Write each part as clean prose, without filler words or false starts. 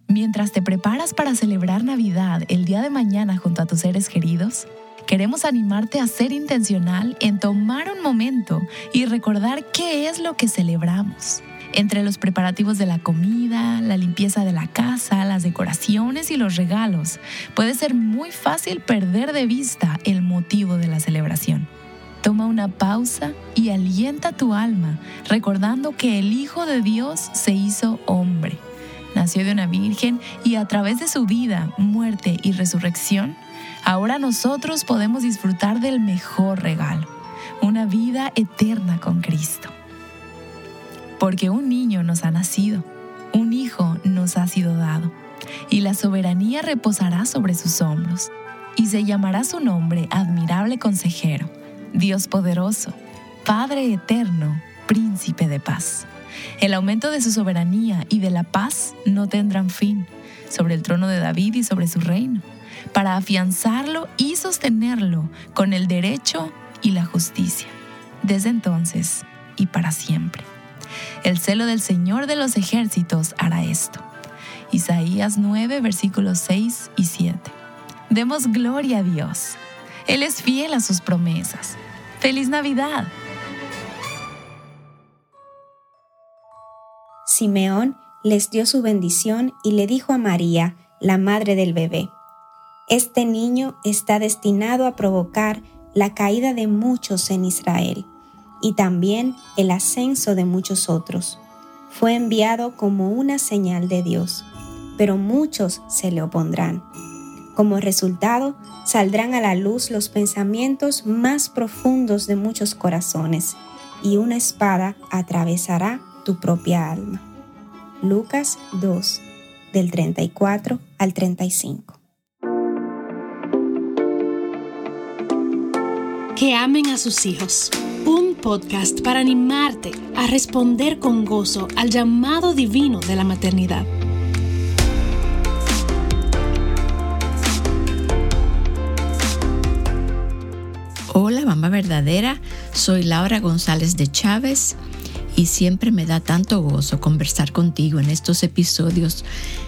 Mientras te preparas para celebrar Navidad el día de mañana junto a tus seres queridos, queremos animarte a ser intencional en tomar un momento y recordar qué es lo que celebramos. Entre los preparativos de la comida, la limpieza de la casa, las decoraciones y los regalos, puede ser muy fácil perder de vista el motivo de la celebración. Toma una pausa y alienta tu alma recordando que el Hijo de Dios se hizo hombre. Nació de una virgen y a través de su vida, muerte y resurrección, ahora nosotros podemos disfrutar del mejor regalo, una vida eterna con Cristo. Porque un niño nos ha nacido, un hijo nos ha sido dado, y la soberanía reposará sobre sus hombros, y se llamará su nombre Admirable Consejero, Dios Poderoso, Padre Eterno, Príncipe de Paz. El aumento de su soberanía y de la paz no tendrán fin sobre el trono de David y sobre su reino, para afianzarlo y sostenerlo con el derecho y la justicia, desde entonces y para siempre. El celo del Señor de los ejércitos hará esto. Isaías 9, versículos 6 y 7. Demos gloria a Dios. Él es fiel a sus promesas. ¡Feliz Navidad! Simeón les dio su bendición y le dijo a María, la madre del bebé: Este niño está destinado a provocar la caída de muchos en Israel y también el ascenso de muchos otros. Fue enviado como una señal de Dios, pero muchos se le opondrán. Como resultado, saldrán a la luz los pensamientos más profundos de muchos corazones, y una espada atravesará tu propia alma. Lucas 2, del 34 al 35. Que amen a sus hijos. Un podcast para animarte a responder con gozo al llamado divino de la maternidad. Hola, mamá verdadera. Soy Laura González de Chávez y siempre me da tanto gozo conversar contigo en estos episodios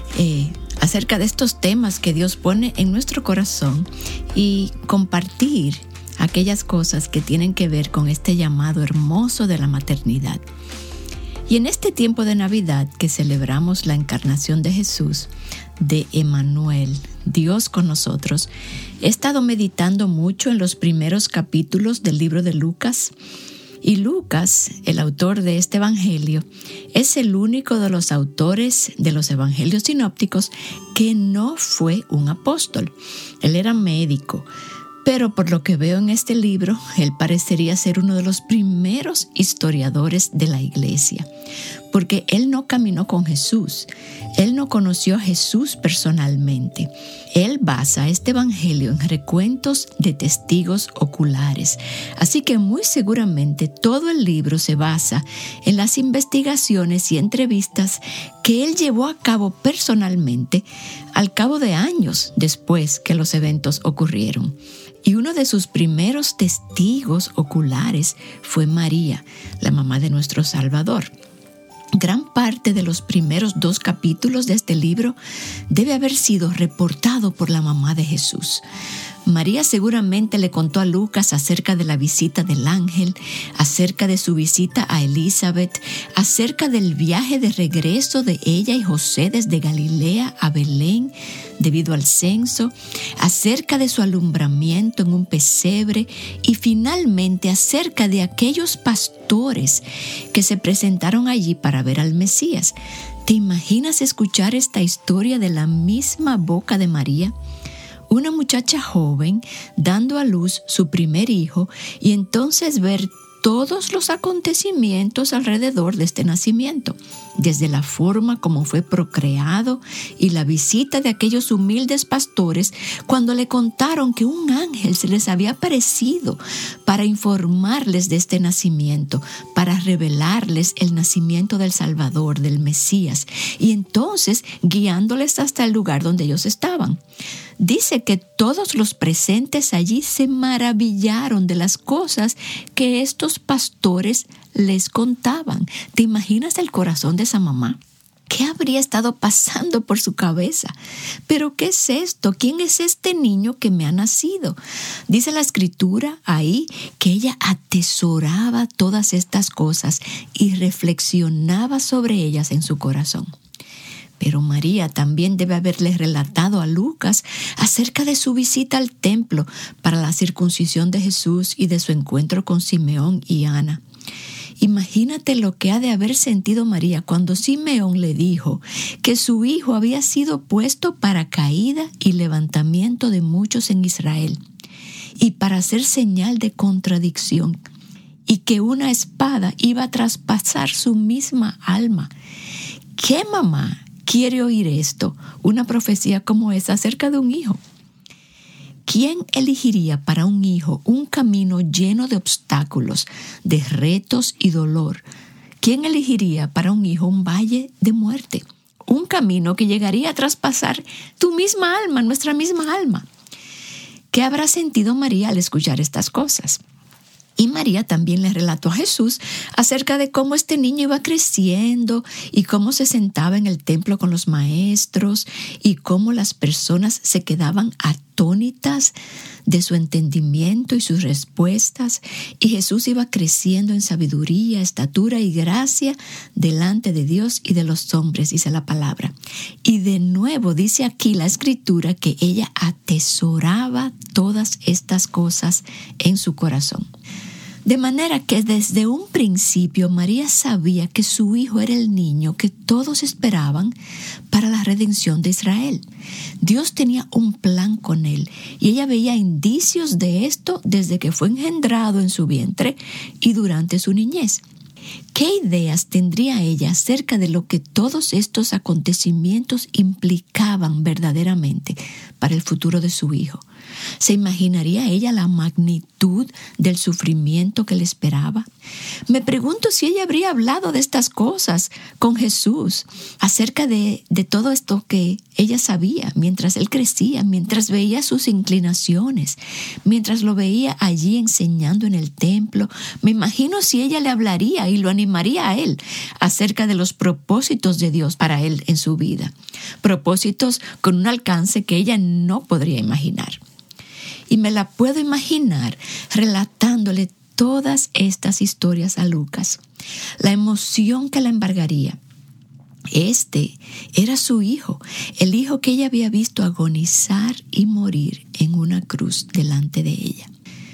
acerca de estos temas que Dios pone en nuestro corazón y compartir aquellas cosas que tienen que ver con este llamado hermoso de la maternidad. Y en este tiempo de Navidad que celebramos la encarnación de Jesús, de Emmanuel, Dios con nosotros, he estado meditando mucho en los primeros capítulos del libro de Lucas. Y Lucas, el autor de este evangelio, es el único de los autores de los evangelios sinópticos que no fue un apóstol. Él era médico. Pero por lo que veo en este libro, él parecería ser uno de los primeros historiadores de la iglesia, porque él no caminó con Jesús, él no conoció a Jesús personalmente. Él basa este evangelio en recuentos de testigos oculares, así que muy seguramente todo el libro se basa en las investigaciones y entrevistas que él llevó a cabo personalmente al cabo de años después que los eventos ocurrieron. Y uno de sus primeros testigos oculares fue María, la mamá de nuestro Salvador. Gran parte de los primeros 2 capítulos de este libro debe haber sido reportado por la mamá de Jesús. María seguramente le contó a Lucas acerca de la visita del ángel, acerca de su visita a Elizabeth, acerca del viaje de regreso de ella y José desde Galilea a Belén debido al censo, acerca de su alumbramiento en un pesebre y finalmente acerca de aquellos pastores que se presentaron allí para ver al Mesías. ¿Te imaginas escuchar esta historia de la misma boca de María? Una muchacha joven dando a luz su primer hijo y entonces ver todos los acontecimientos alrededor de este nacimiento, desde la forma como fue procreado y la visita de aquellos humildes pastores cuando le contaron que un ángel se les había aparecido para informarles de este nacimiento, para revelarles el nacimiento del Salvador, del Mesías, y entonces guiándoles hasta el lugar donde ellos estaban. Dice que todos los presentes allí se maravillaron de las cosas que estos pastores les contaban. ¿Te imaginas el corazón de esa mamá? ¿Qué habría estado pasando por su cabeza? ¿Pero qué es esto? ¿Quién es este niño que me ha nacido? Dice la Escritura ahí que ella atesoraba todas estas cosas y reflexionaba sobre ellas en su corazón. Pero María también debe haberle relatado a Lucas acerca de su visita al templo para la circuncisión de Jesús y de su encuentro con Simeón y Ana. Imagínate lo que ha de haber sentido María cuando Simeón le dijo que su hijo había sido puesto para caída y levantamiento de muchos en Israel y para hacer señal de contradicción, y que una espada iba a traspasar su misma alma. ¿Qué mamá quiere oír esto? Una profecía como esa acerca de un hijo. ¿Quién elegiría para un hijo un camino lleno de obstáculos, de retos y dolor? ¿Quién elegiría para un hijo un valle de muerte? Un camino que llegaría a traspasar tu misma alma, nuestra misma alma. ¿Qué habrá sentido María al escuchar estas cosas? Y María también le relató a Jesús acerca de cómo este niño iba creciendo y cómo se sentaba en el templo con los maestros y cómo las personas se quedaban atónitas de su entendimiento y sus respuestas. Y Jesús iba creciendo en sabiduría, estatura y gracia delante de Dios y de los hombres, dice la palabra. Y de nuevo dice aquí la Escritura que ella atesoraba todas estas cosas en su corazón. De manera que desde un principio María sabía que su hijo era el niño que todos esperaban para la redención de Israel. Dios tenía un plan con él y ella veía indicios de esto desde que fue engendrado en su vientre y durante su niñez. ¿Qué ideas tendría ella acerca de lo que todos estos acontecimientos implicaban verdaderamente para el futuro de su hijo? ¿Se imaginaría ella la magnitud del sufrimiento que le esperaba? Me pregunto si ella habría hablado de estas cosas con Jesús, acerca de todo esto que ella sabía mientras él crecía, mientras veía sus inclinaciones, mientras lo veía allí enseñando en el templo. Me imagino si ella le hablaría y lo animaría a él acerca de los propósitos de Dios para él en su vida. Propósitos con un alcance que ella no podría imaginar. Y me la puedo imaginar relatándole todas estas historias a Lucas. La emoción que la embargaría. Este era su hijo, el hijo que ella había visto agonizar y morir en una cruz delante de ella.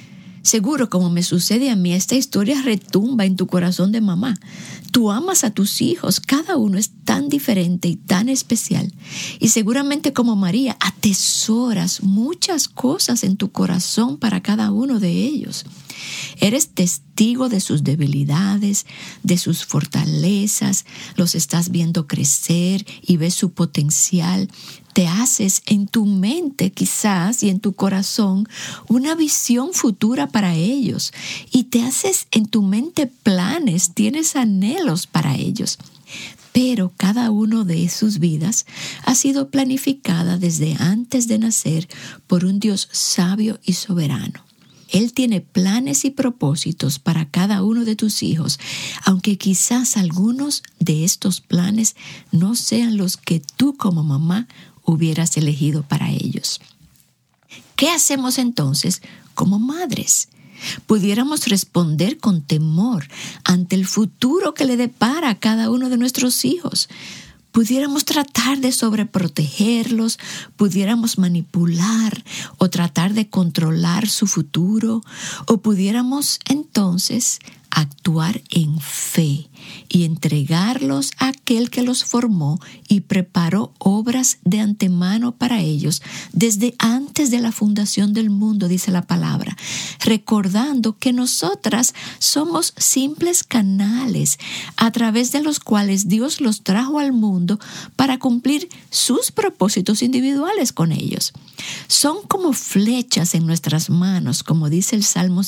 Seguro, como me sucede a mí, esta historia retumba en tu corazón de mamá. Tú amas a tus hijos, cada uno es tan diferente y tan especial. Y seguramente como María, atesoras muchas cosas en tu corazón para cada uno de ellos. Eres testigo de sus debilidades, de sus fortalezas, los estás viendo crecer y ves su potencial. Te haces en tu mente quizás y en tu corazón una visión futura para ellos y te haces en tu mente planes, tienes anhelos para ellos. Pero cada uno de sus vidas ha sido planificada desde antes de nacer por un Dios sabio y soberano. Él tiene planes y propósitos para cada uno de tus hijos, aunque quizás algunos de estos planes no sean los que tú como mamá hubieras elegido para ellos. ¿Qué hacemos entonces como madres? Pudiéramos responder con temor ante el futuro que le depara a cada uno de nuestros hijos. Pudiéramos tratar de sobreprotegerlos, pudiéramos manipular o tratar de controlar su futuro, o pudiéramos entonces actuar en fe y entregarlos a aquel que los formó y preparó obras de antemano para ellos desde antes de la fundación del mundo, dice la palabra, recordando que nosotras somos simples canales a través de los cuales Dios los trajo al mundo para cumplir sus propósitos individuales con ellos. Son como flechas en nuestras manos, como dice el Salmo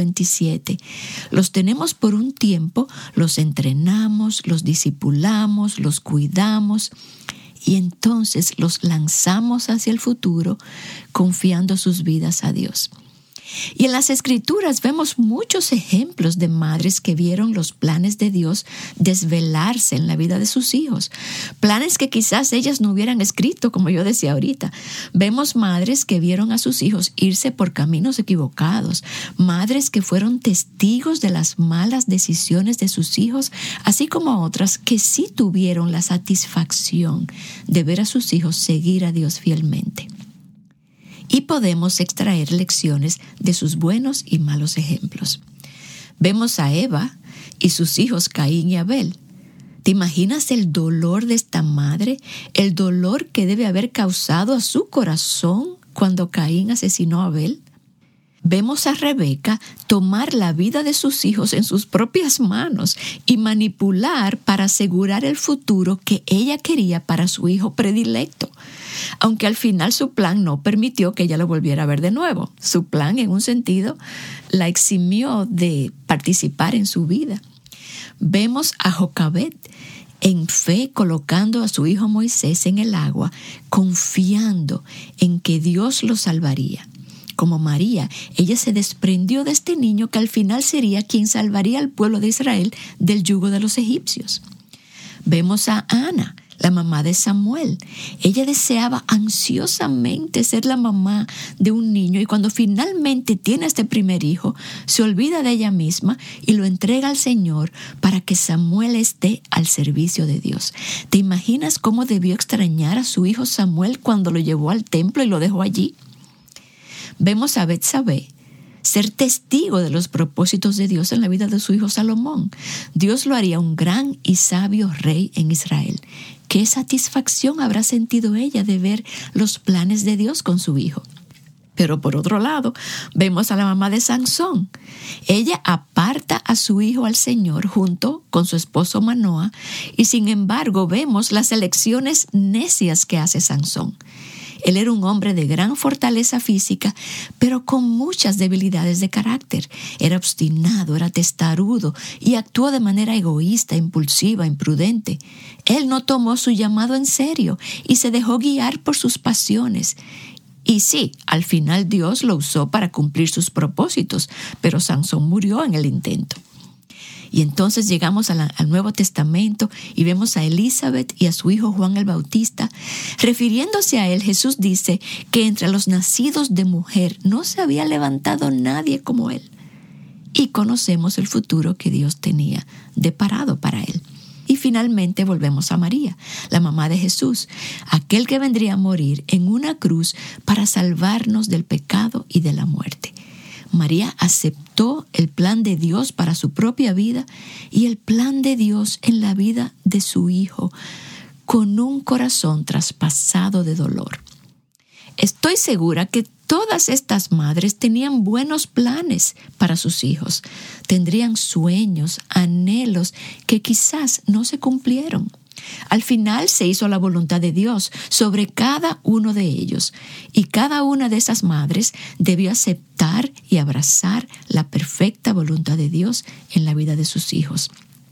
127. Los tenemos por un tiempo, los entrenamos, los discipulamos, los cuidamos y entonces los lanzamos hacia el futuro confiando sus vidas a Dios. Y en las Escrituras vemos muchos ejemplos de madres que vieron los planes de Dios desvelarse en la vida de sus hijos. Planes que quizás ellas no hubieran escrito, como yo decía ahorita. Vemos madres que vieron a sus hijos irse por caminos equivocados. Madres que fueron testigos de las malas decisiones de sus hijos, así como otras que sí tuvieron la satisfacción de ver a sus hijos seguir a Dios fielmente. Y podemos extraer lecciones de sus buenos y malos ejemplos. Vemos a Eva y sus hijos Caín y Abel. ¿Te imaginas el dolor de esta madre? El dolor que debe haber causado a su corazón cuando Caín asesinó a Abel. Vemos a Rebeca tomar la vida de sus hijos en sus propias manos y manipular para asegurar el futuro que ella quería para su hijo predilecto. Aunque al final su plan no permitió que ella lo volviera a ver de nuevo. Su plan, en un sentido, la eximió de participar en su vida. Vemos a Jocabed en fe colocando a su hijo Moisés en el agua, confiando en que Dios lo salvaría. Como María, ella se desprendió de este niño que al final sería quien salvaría al pueblo de Israel del yugo de los egipcios. Vemos a Ana, la mamá de Samuel. Ella deseaba ansiosamente ser la mamá de un niño y cuando finalmente tiene este primer hijo, se olvida de ella misma y lo entrega al Señor para que Samuel esté al servicio de Dios. ¿Te imaginas cómo debió extrañar a su hijo Samuel cuando lo llevó al templo y lo dejó allí? Vemos a Betsabé ser testigo de los propósitos de Dios en la vida de su hijo Salomón. Dios lo haría un gran y sabio rey en Israel. ¿Qué satisfacción habrá sentido ella de ver los planes de Dios con su hijo? Pero por otro lado, vemos a la mamá de Sansón. Ella aparta a su hijo al Señor junto con su esposo Manoa y sin embargo vemos las elecciones necias que hace Sansón. Él era un hombre de gran fortaleza física, pero con muchas debilidades de carácter. Era obstinado, era testarudo y actuó de manera egoísta, impulsiva, imprudente. Él no tomó su llamado en serio y se dejó guiar por sus pasiones. Y sí, al final Dios lo usó para cumplir sus propósitos, pero Sansón murió en el intento. Y entonces llegamos al Nuevo Testamento y vemos a Elizabeth y a su hijo Juan el Bautista. Refiriéndose a él, Jesús dice que entre los nacidos de mujer no se había levantado nadie como él. Y conocemos el futuro que Dios tenía deparado para él. Y finalmente volvemos a María, la mamá de Jesús, aquel que vendría a morir en una cruz para salvarnos del pecado y de la muerte. María aceptó el plan de Dios para su propia vida y el plan de Dios en la vida de su hijo, con un corazón traspasado de dolor. Estoy segura que todas estas madres tenían buenos planes para sus hijos. Tendrían sueños, anhelos que quizás no se cumplieron. Al final se hizo la voluntad de Dios sobre cada uno de ellos y cada una de esas madres debió aceptar y abrazar la perfecta voluntad de Dios en la vida de sus hijos.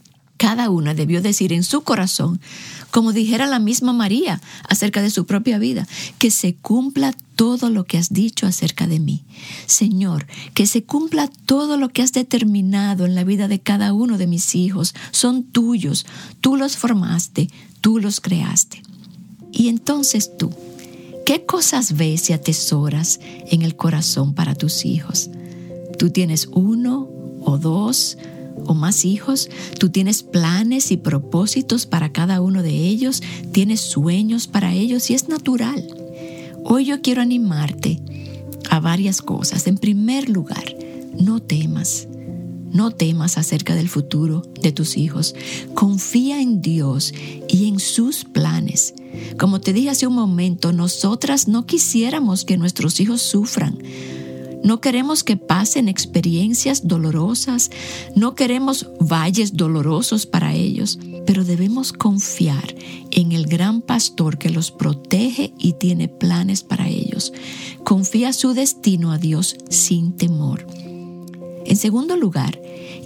Cada una debió decir en su corazón, como dijera la misma María acerca de su propia vida, que se cumpla todo lo que has dicho acerca de mí. Señor, que se cumpla todo lo que has determinado en la vida de cada uno de mis hijos. Son tuyos, tú los formaste, tú los creaste. Y entonces tú, ¿qué cosas ves y atesoras en el corazón para tus hijos? ¿Tú tienes 1 o 2 o más hijos? ¿Tú tienes planes y propósitos para cada uno de ellos? ¿Tienes sueños para ellos? Y es natural. Hoy yo quiero animarte a varias cosas. En primer lugar, no temas. No temas acerca del futuro de tus hijos. Confía en Dios y en sus planes. Como te dije hace un momento, nosotras no quisiéramos que nuestros hijos sufran. No queremos que pasen experiencias dolorosas, no queremos valles dolorosos para ellos, pero debemos confiar en el gran pastor que los protege y tiene planes para ellos. Confía su destino a Dios sin temor. En segundo lugar,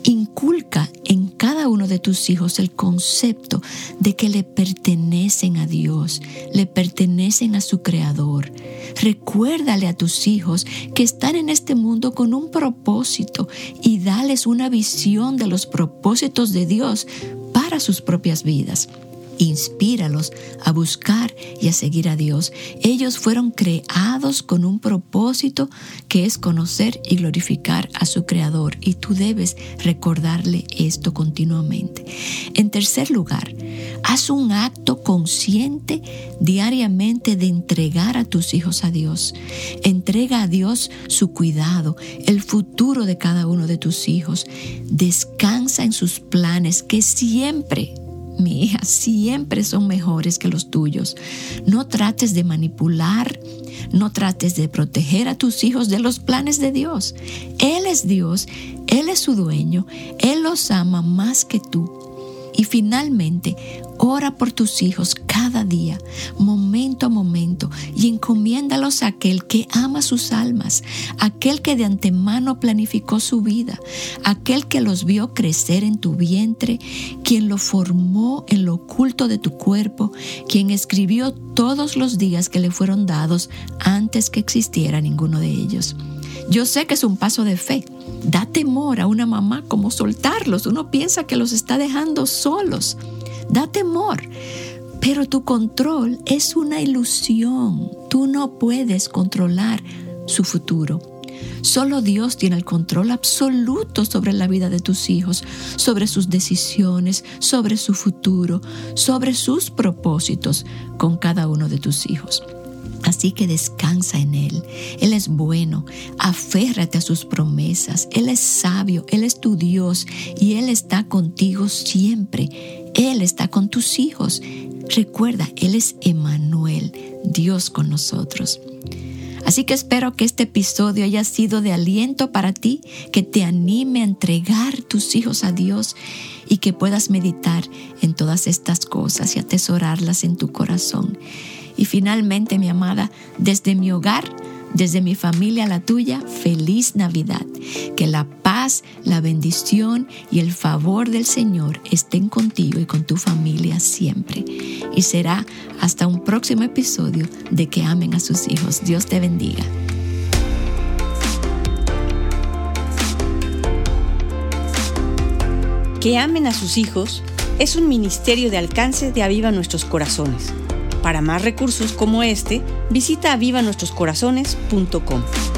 Inculca en cada uno de tus hijos el concepto de que le pertenecen a Dios, le pertenecen a su Creador. Recuérdale a tus hijos que están en este mundo con un propósito y dales una visión de los propósitos de Dios para sus propias vidas. Inspíralos a buscar y a seguir a Dios. Ellos fueron creados con un propósito que es conocer y glorificar a su Creador, y tú debes recordarle esto continuamente. En tercer lugar, haz un acto consciente diariamente de entregar a tus hijos a Dios. Entrega a Dios su cuidado, el futuro de cada uno de tus hijos. Descansa en sus planes que siempre, mi hija, siempre son mejores que los tuyos. No trates de manipular, no trates de proteger a tus hijos de los planes de Dios. Él es Dios, Él es su dueño, Él los ama más que tú. Y finalmente, ora por tus hijos cada día, momento a momento, y encomiéndalos a aquel que ama sus almas, aquel que de antemano planificó su vida, aquel que los vio crecer en tu vientre, quien lo formó en lo oculto de tu cuerpo, quien escribió todos los días que le fueron dados antes que existiera ninguno de ellos. Yo sé que es un paso de fe. Da temor a una mamá como soltarlos. Uno piensa que los está dejando solos. Da temor. Pero tu control es una ilusión. Tú no puedes controlar su futuro. Solo Dios tiene el control absoluto sobre la vida de tus hijos, sobre sus decisiones, sobre su futuro, sobre sus propósitos con cada uno de tus hijos. Así que descansa en Él. Él es bueno. Aférrate a sus promesas. Él es sabio. Él es tu Dios. Y Él está contigo siempre. Él está con tus hijos. Recuerda, Él es Emmanuel, Dios con nosotros. Así que espero que este episodio haya sido de aliento para ti, que te anime a entregar tus hijos a Dios y que puedas meditar en todas estas cosas y atesorarlas en tu corazón. Y finalmente, mi amada, desde mi hogar, desde mi familia a la tuya, feliz Navidad. Que la paz, la bendición y el favor del Señor estén contigo y con tu familia siempre. Y será hasta un próximo episodio de Que amen a sus hijos. Dios te bendiga. Que amen a sus hijos es un ministerio de alcance de Aviva Nuestros Corazones. Para más recursos como este, visita avivanuestroscorazones.com.